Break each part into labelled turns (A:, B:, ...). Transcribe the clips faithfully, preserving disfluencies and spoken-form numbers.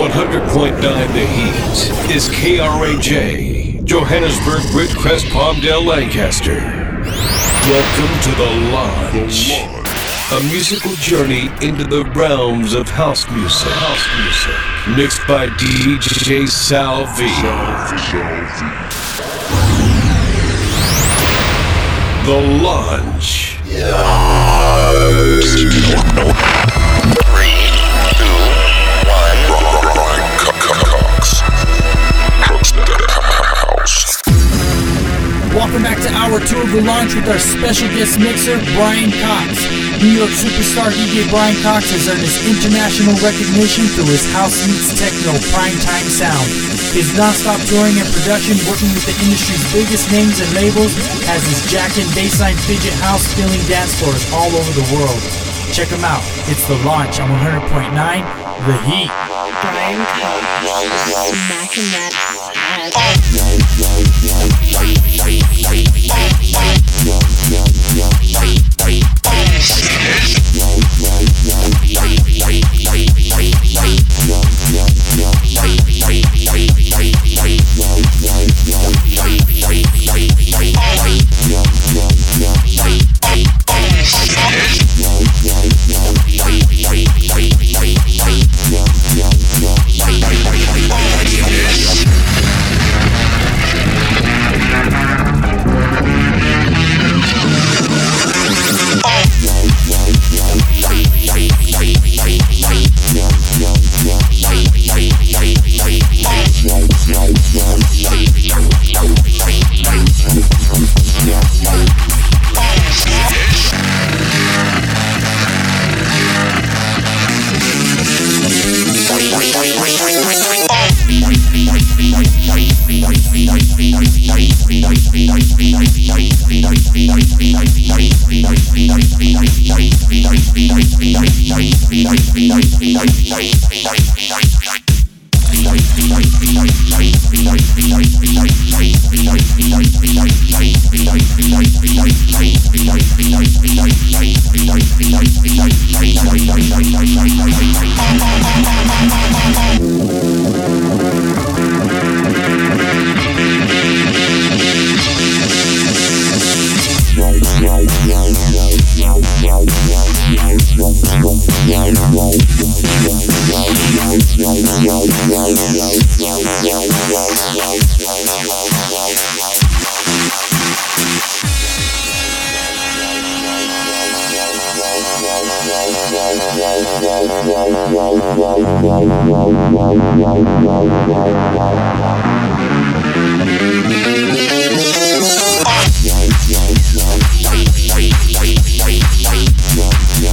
A: one hundred point nine The Heat is K R A J, Johannesburg, Ridgecrest, Palmdale, Lancaster. Welcome to The Launch, a musical journey into the realms of house music. House music, mixed by D J Sal V. The Launch.
B: Three, two, one. Brian Cox. Cox the house.
C: Welcome back to hour two of The Launch with our special guest mixer, Brian Cox. New York superstar D J Brian Cox has earned his international recognition through his house meets techno primetime sound. His non-stop touring and production, working with the industry's biggest names and labels, has his jack and bassline fidget house filling dance floors all over the world. Check him out. It's The Launch on one hundred point nine The Heat.
D: Brian Cox, smacking that ass.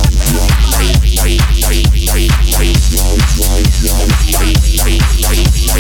B: Bye.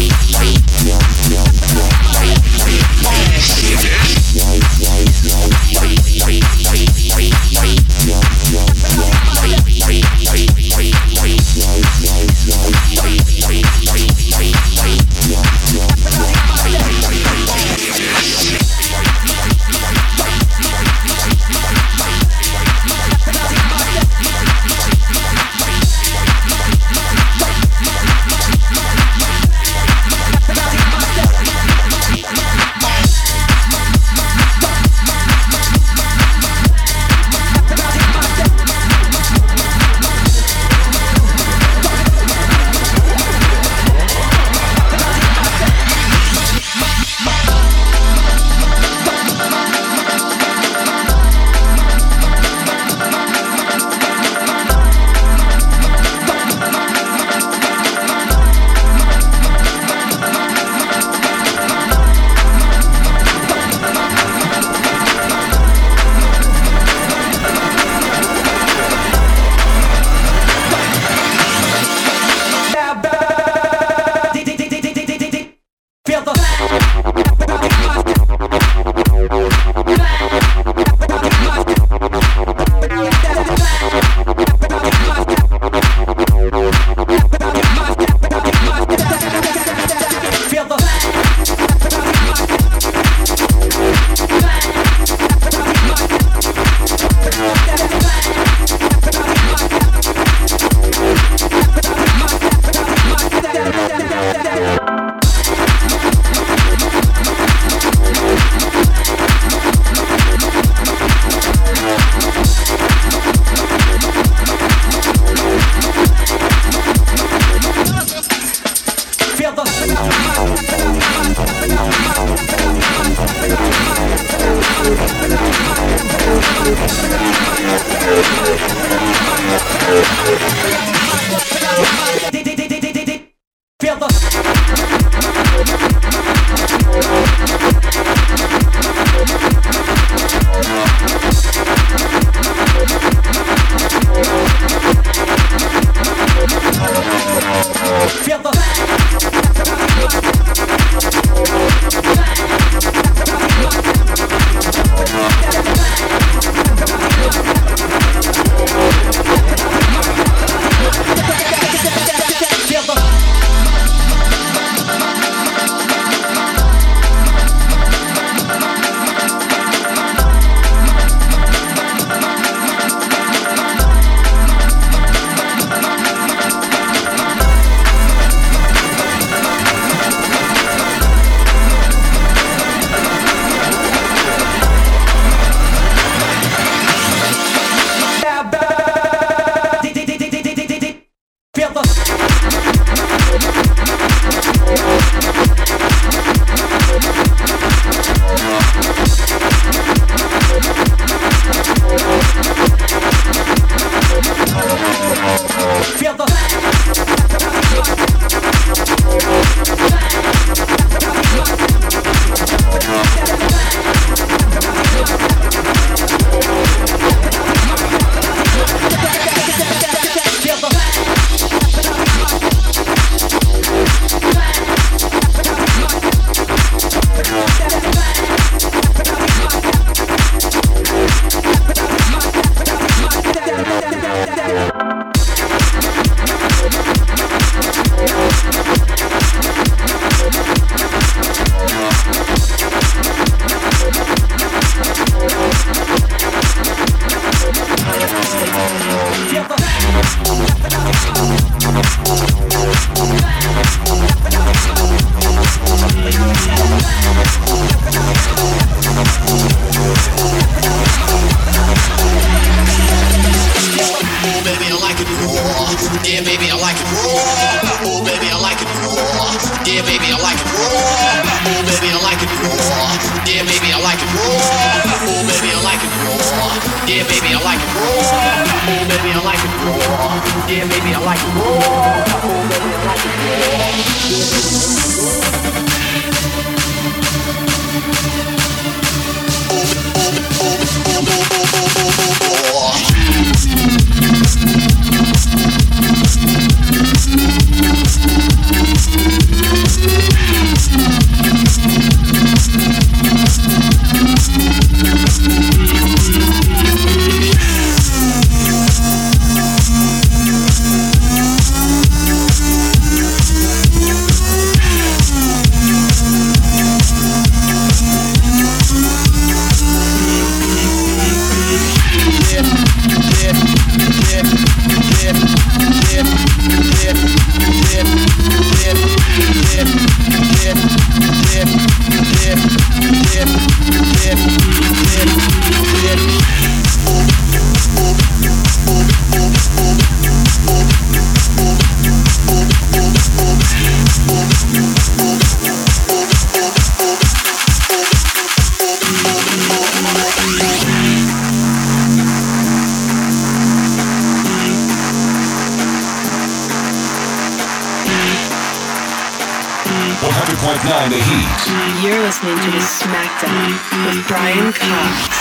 A: one hundred point nine The Heat.
D: You're listening to the Smackdown with Brian Cox.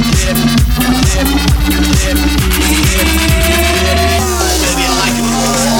E: Baby, I like it raw.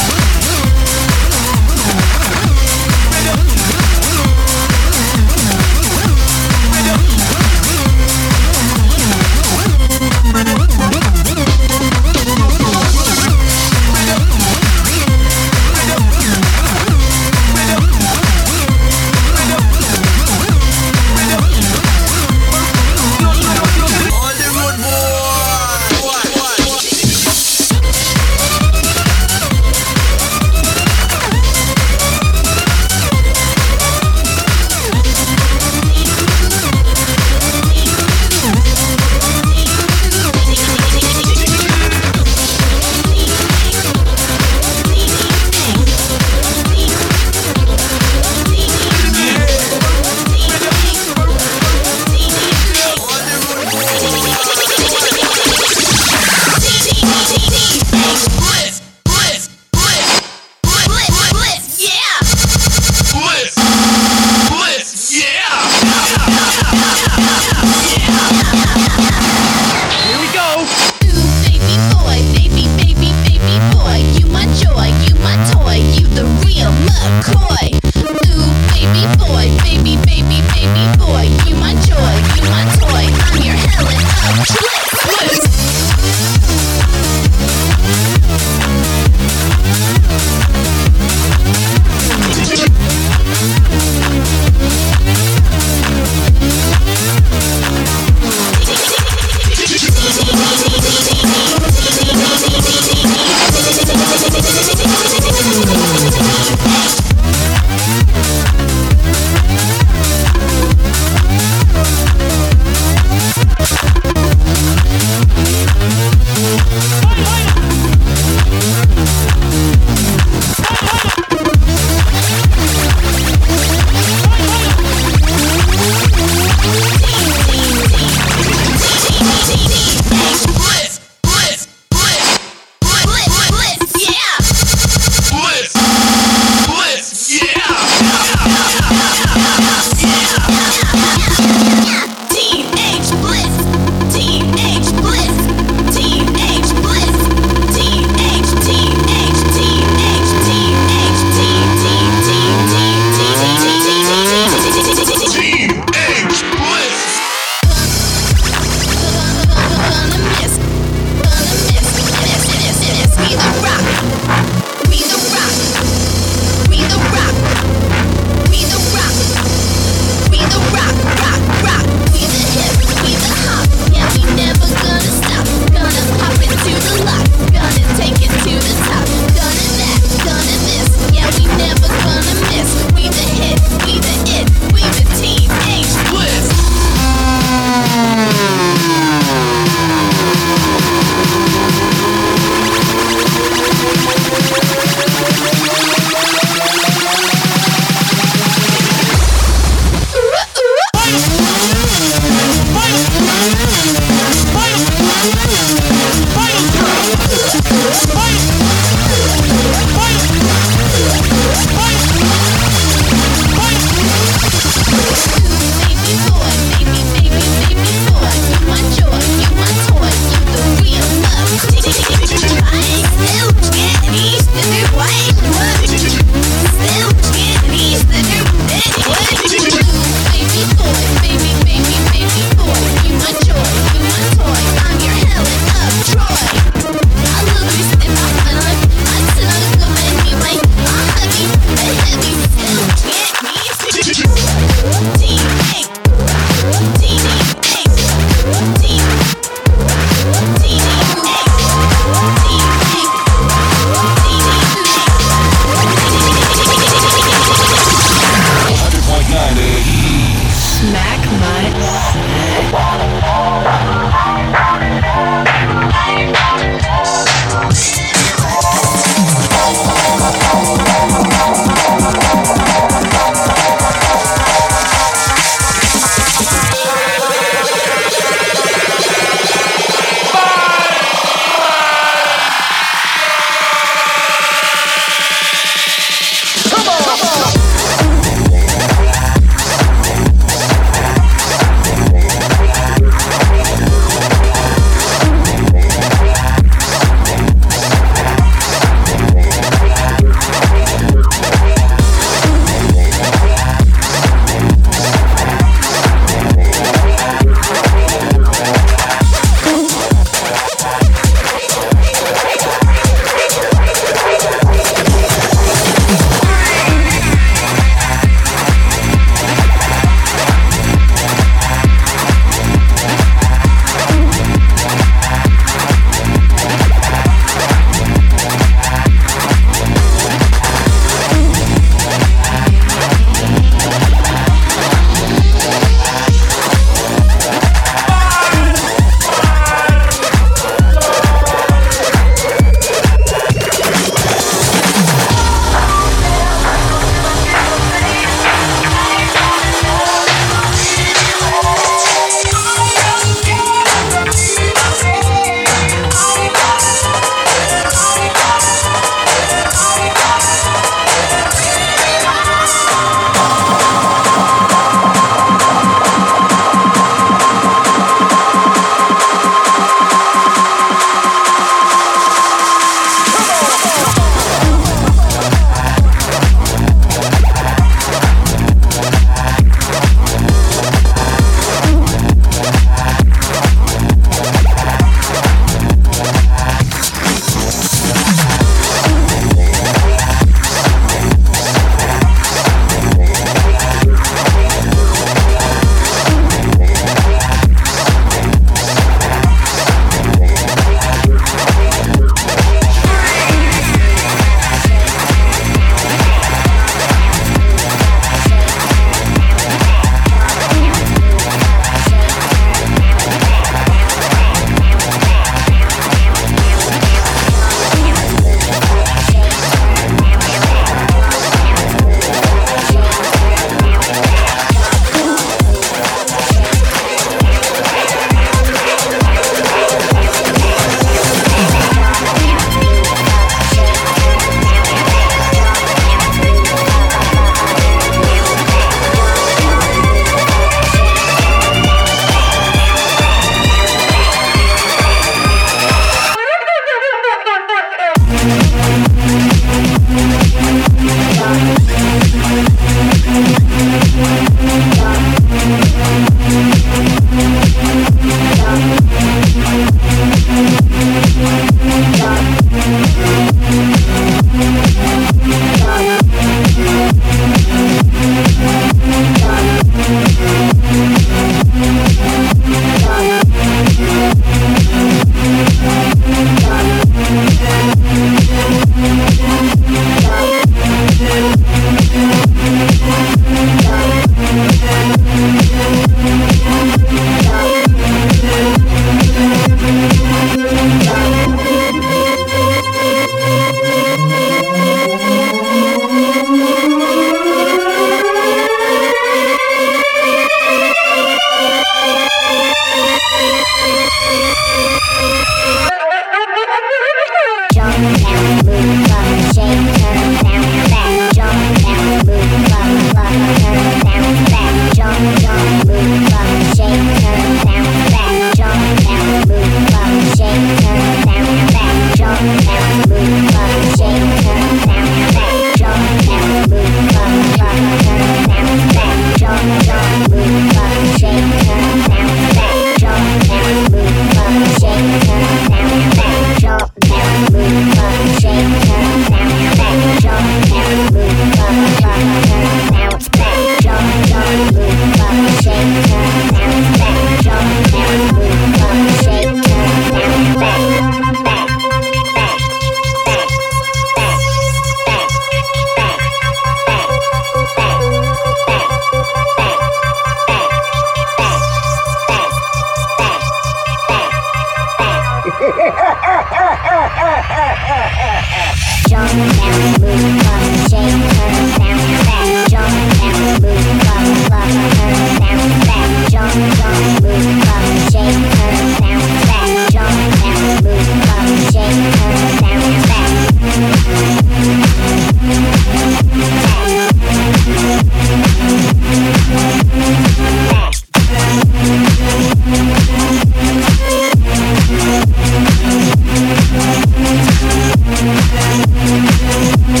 E: Back.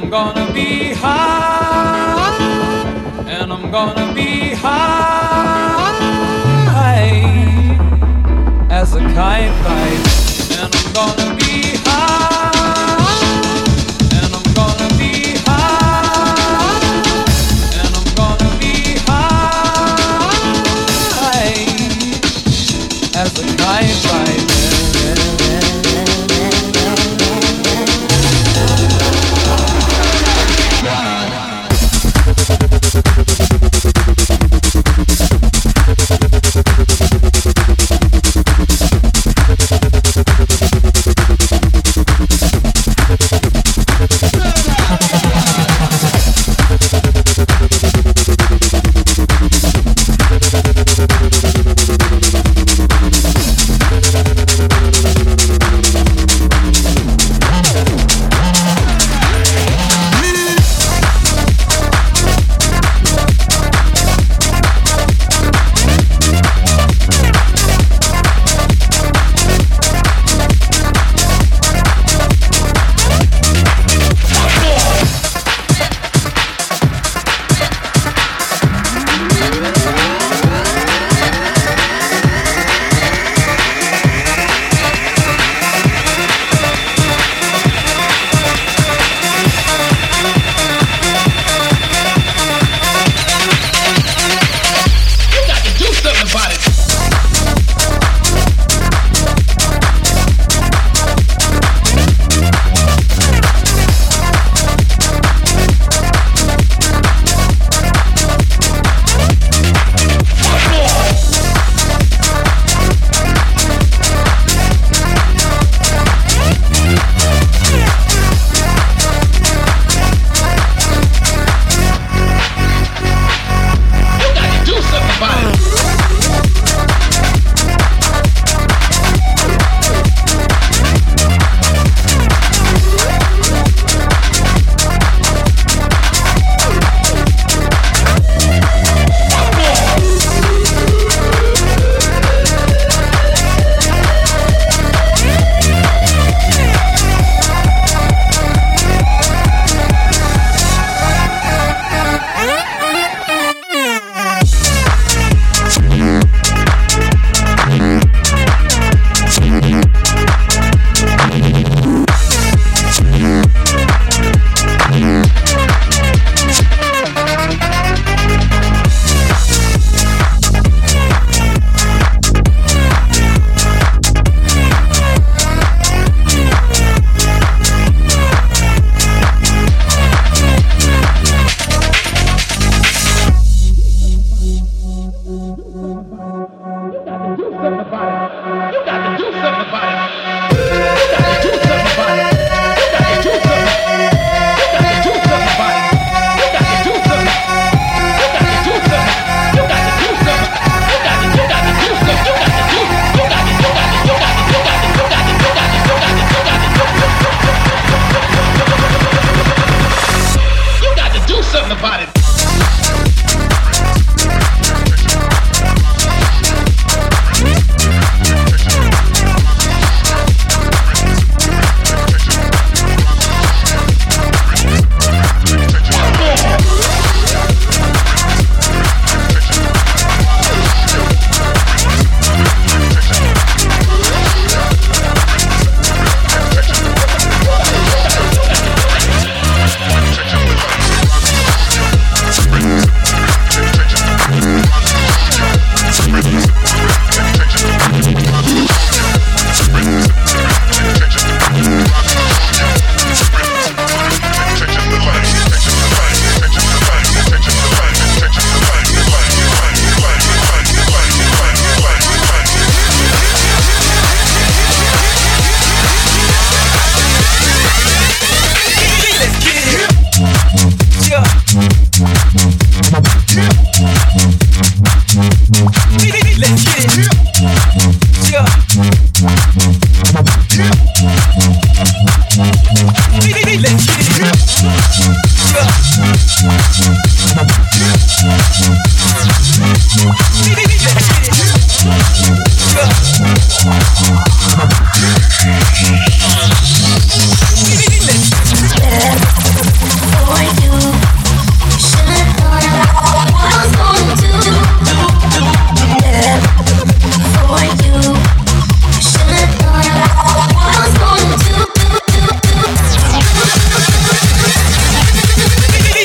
E: I'm gonna be high, and I'm gonna be high as a kite flies, and I'm gonna be high, and I'm gonna be high, and I'm gonna be high as a kite flies.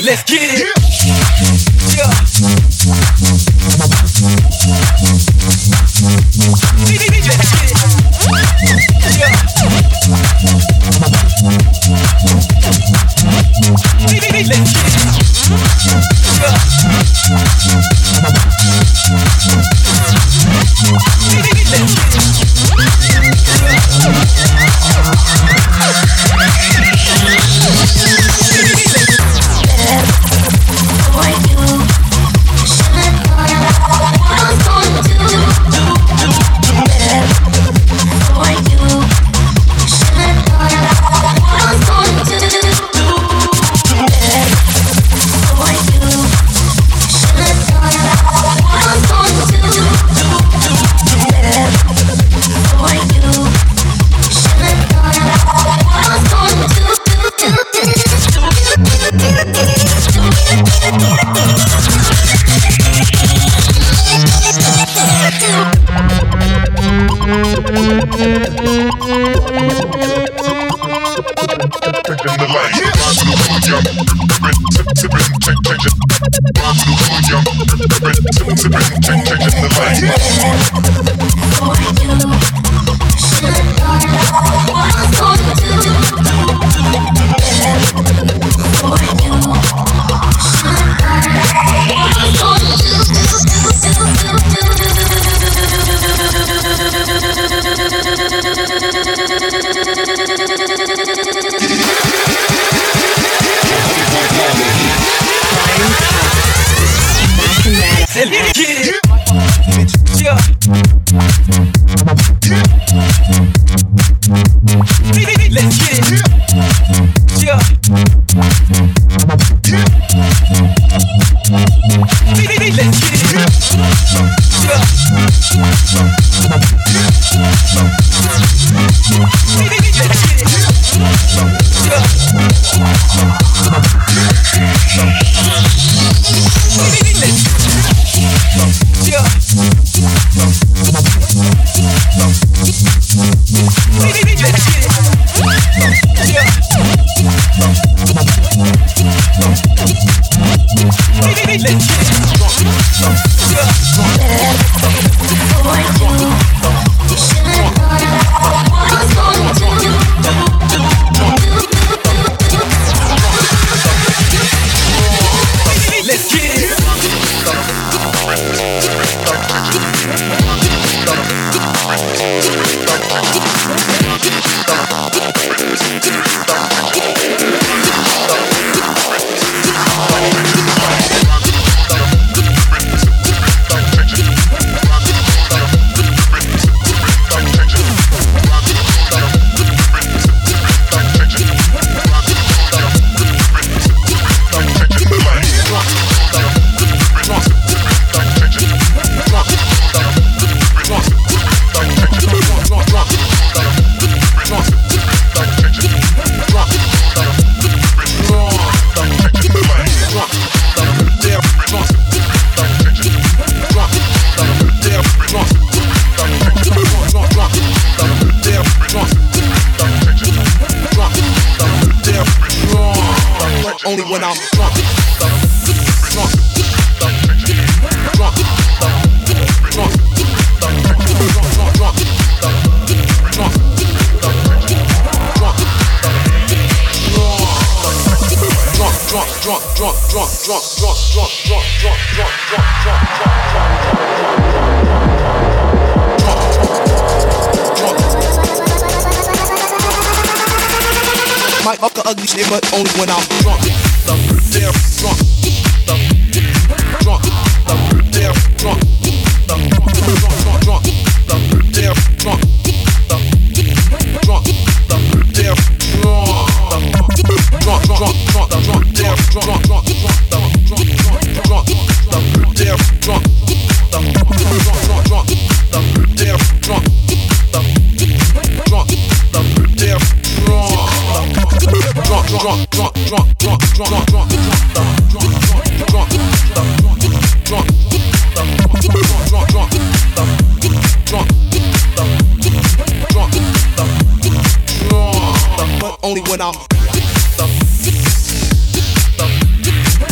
E: let's get it. Yeah. Let's get it. Yeah. Let's get it.
F: Only when I'm drunk, drunk, drunk, drunk, drunk, drunk, might fuck a ugly shit, but only when I'm drunk. Damn drunk. Drunk. Damn drunk. Drunk. Drunk. Damn drunk. Drunk. Damn drunk. Drunk. Drunk. Drunk. Drunk. Damn drunk. Drunk. Drunk. Drunk. Damn drunk. Drunk. Drunk. Damn drunk. Drunk. Damn drunk. Drunk, drunk, drunk, drunk, drunk, drunk, drunk, drunk, drunk, drunk, drunk, drunk, drunk, drunk, but only when I'm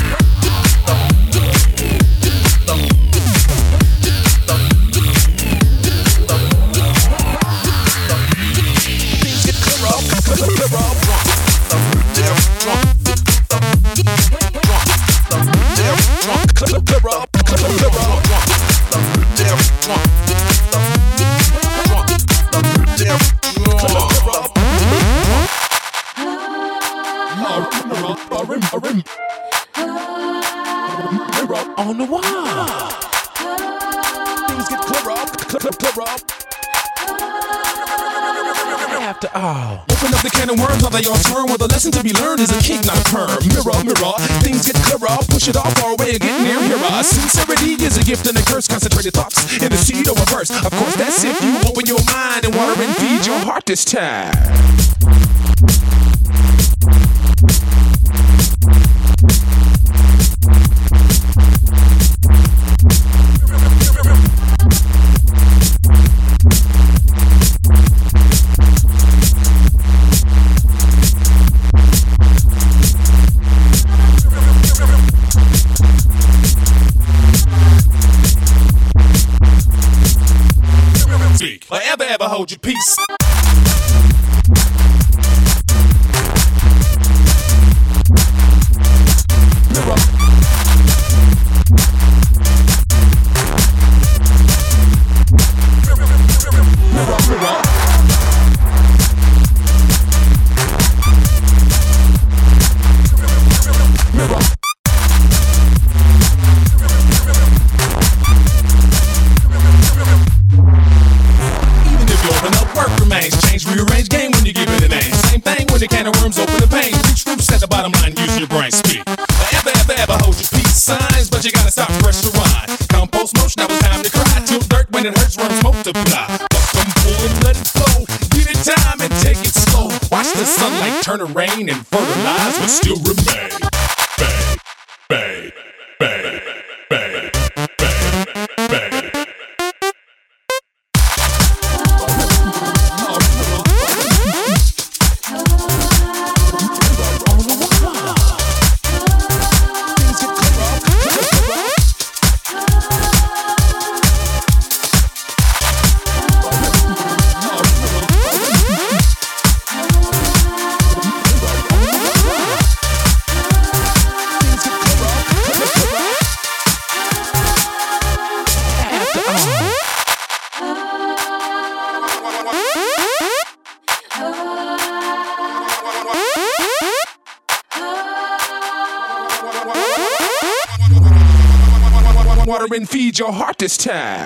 F: clear up, clear up, clear up. Damn drunk, drunk, damn drunk. On the wall, things get clear up, clear, clear up. After all, open up the can of worms while they all turn. Well, the lesson to be learned is a king, not a perm. Mirror, mirror, things get clearer. Push it off far away and get near mirror. Sincerity is a gift and a curse. Concentrated thoughts in the seed or reverse. Of course, that's if you open your mind and water and feed your heart this time. Forever, ever hold your peace. Mirror. Mirror, mirror. Mirror. Change, rearrange game when you give it a name. Same thing when the can of worms open the pain. Reach roots at the bottom line, use your brain, speak. Forever, ever, ever hold your peace signs, but you gotta stop, press rewind. Compost motion, now it's time to cry. Till dirt when it hurts, worms multiply. Fuck them, pull and let it flow. Give it time and take it slow. Watch the sunlight turn to rain and fertilize but still remain. Bang, bang, bang, bang, bang, bang. Water and feed your heart this time.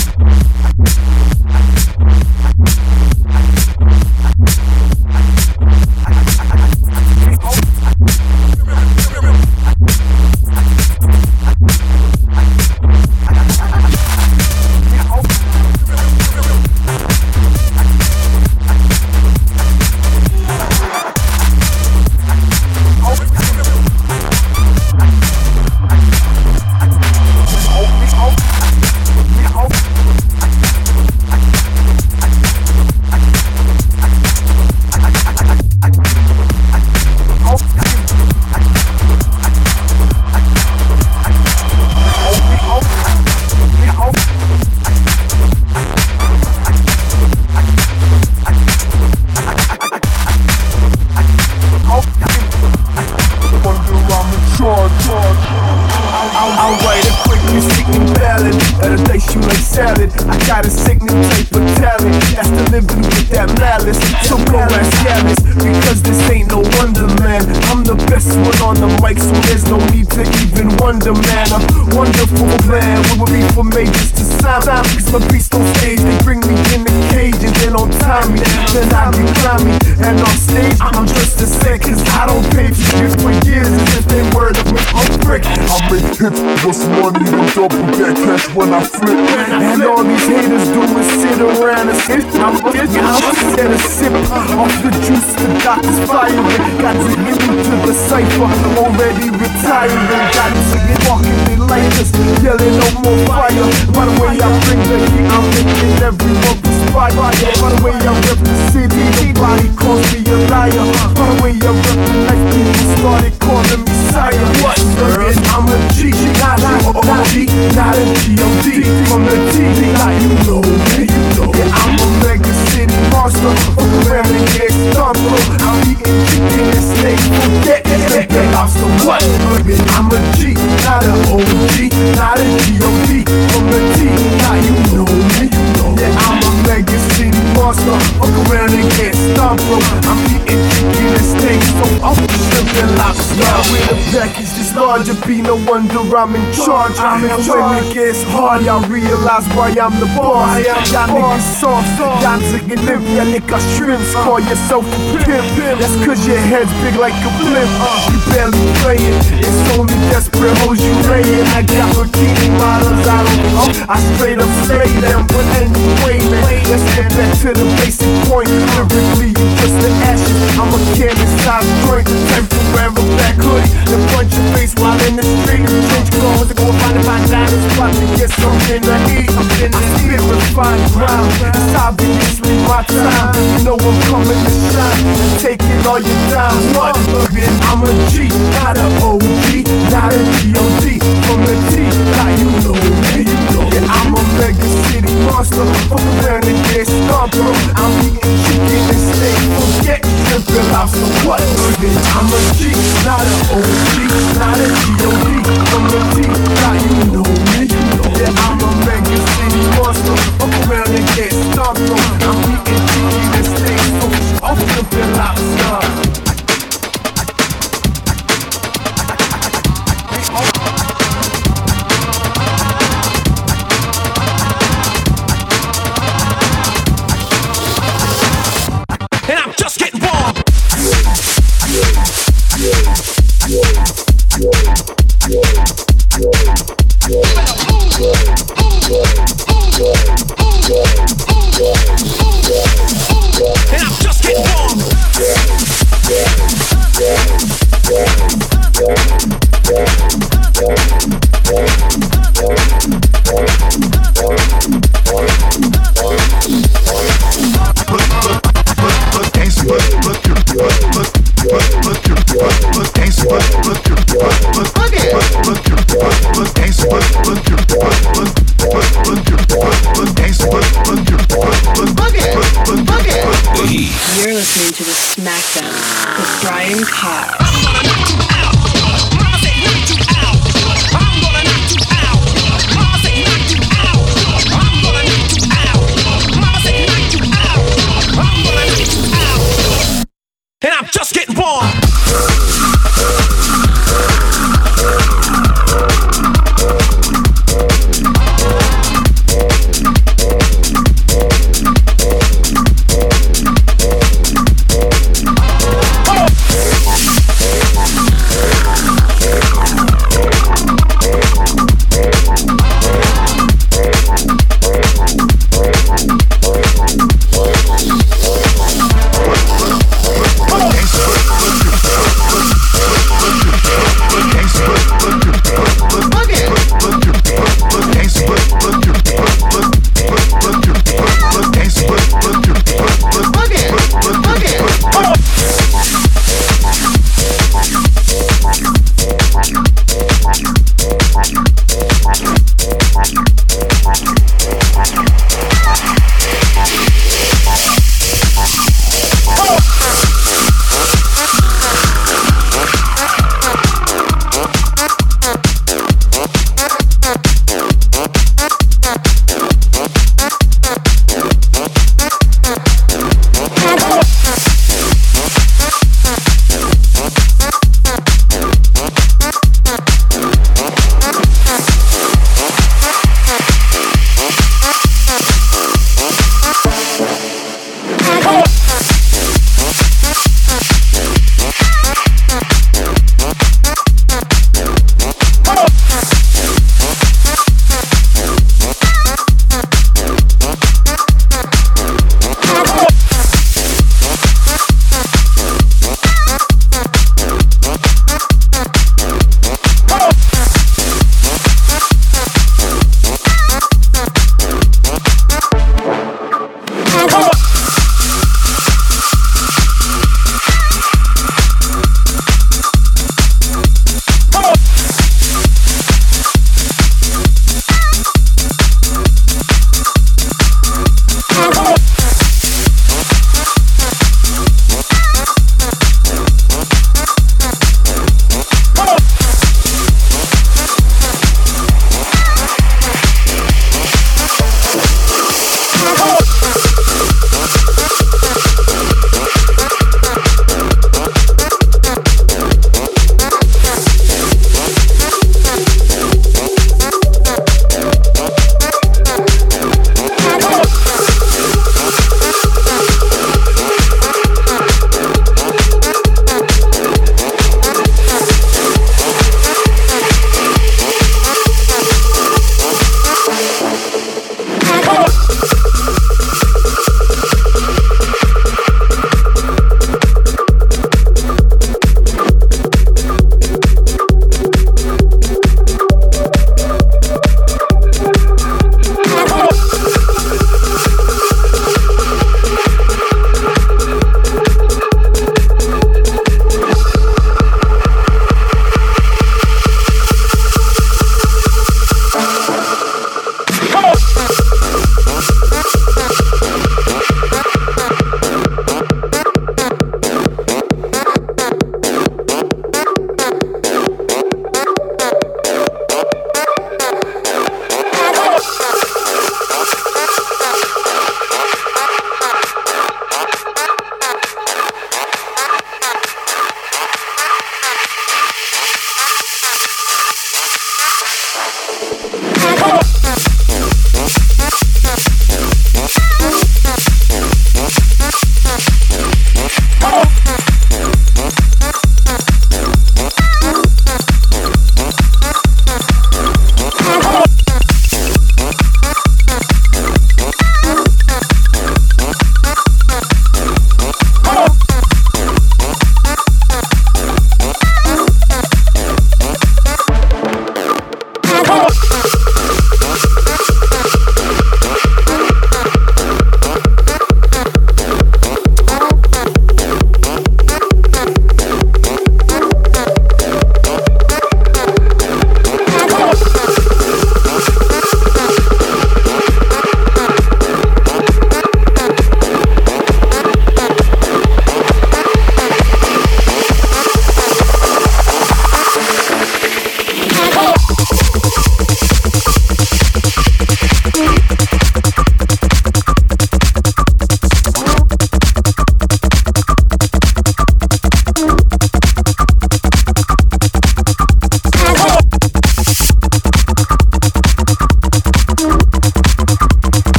B: What's money, don't double that cash when I flip. And all these haters do is sit around and sit. I'm get a sip off the juice, the doctor's firing. Got to get into the cipher, already retiring. Got to get walking in lighters, yelling no more fire. By the way I bring the heat, I'm making everyone perspire. By the way I rep the city, nobody calls me a liar. By the way I rep the life, people started calling me sire. What? I'm a G, not a O G, not a G O D. From the T, like you know me. Yeah, I'm a mega city monster. Fuck around and get stumped. I'm eating chicken and snake. Forget that, that lobster. What? I'm a G, not a O G, not a G O D. From the T, like you know me. Yeah, I'm a mega city monster. Fuck around and get stumped. I'm eating chicken and snake. So I'm flipping lobster. Yeah, with a package this large, it be no wonder I'm in charge. I'm in charge. When it gets hard, y'all realize why I'm the boss. Y'all niggas soft, y'all ziggin' limp, y'all niggas shrimps. Call yourself a pimp, that's cause your head's big like a blimp. You barely playing, it's only desperate hoes you rayin'. I got bikini models, I don't know, I straight up slay them. But anyway, man, let's get back to the basic point. Lyrically, you just the ashes, I'm a cannon-sized joint. Temporary black hoodie, then punch your face while in the street. Change clothes, go find my diamond spot to get something to eat. I'm in the spirit, refined ground. It's obviously my time. You know I'm coming to shine and take it all your time. What? I'm a G, not a O G, not a G O D. From the T, now you know me. Yeah, I'm a mega city monster. Fuck around and get stomped. I'm eating chicken and steak. Forget shrimp and lobster. What? I'm a G, not a O G, not a G O D. From the T, now you know me. Yeah, I'm a mega city monster. Fuck around and get stomped. I'm eating chicken and steak. So I'm flipping lobster.
F: And I'm just getting warm. And I'm just getting warm.
D: You're listening to the Smackdown with Brian Cox.
F: And I'm just getting warm.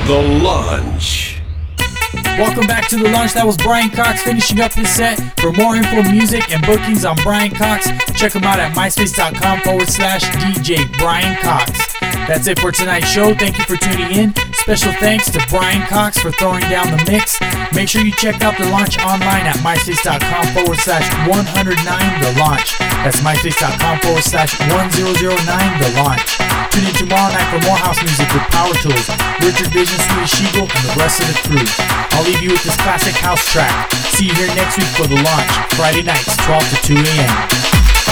A: The Launch.
C: Welcome back to The Launch. That was Brian Cox finishing up his set. For more info, music, and bookings on Brian Cox, check him out at myspace.com forward slash DJ Brian Cox. That's it for tonight's show. Thank you for tuning in. Special thanks to Brian Cox for throwing down the mix. Make sure you check out The Launch online at myspace.com forward slash 109 The Launch. That's myspace.com forward slash 1009 The Launch. Tune in tomorrow night for more house music with Power Tools, Richard Vision, Swedish Eagle, and the rest of the crew. I'll leave you with this classic house track. See you here next week for The Launch, Friday nights, twelve to two a.m.